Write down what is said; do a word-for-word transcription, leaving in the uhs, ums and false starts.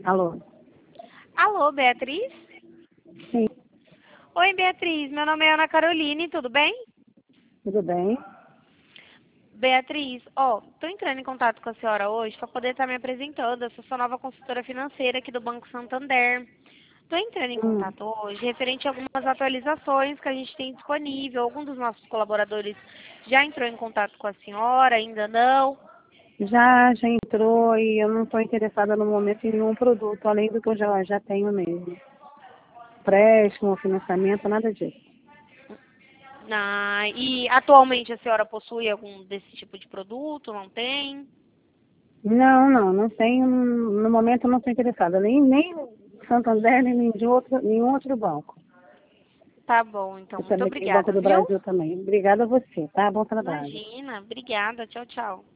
Alô? Alô, Beatriz? Sim, Oi, Beatriz. Meu nome é Ana Caroline, tudo bem? tudo bem? Beatriz, ó, tô entrando em contato com a senhora hoje para poder estar me apresentando. Eu sou sua nova consultora financeira aqui do Banco Santander. Tô entrando em Hum, contato hoje referente a algumas atualizações que a gente tem disponível. Algum dos nossos colaboradores já entrou em contato com a senhora, ainda não? já, já entrou e eu não estou interessada no momento em nenhum produto, além do que eu já, já tenho mesmo. Empréstimo, financiamento, nada disso. Ah, e atualmente a senhora possui algum desse tipo de produto? Não tem? Não, não, não tenho, no momento eu não estou interessada, nem, nem Santander, nem de outro, nenhum outro banco. Tá bom, então. Eu Muito também tenho Banco obrigada, do viu? Brasil também. Obrigada a você, tá? Bom trabalho. Imagina. Obrigada. Tchau, tchau.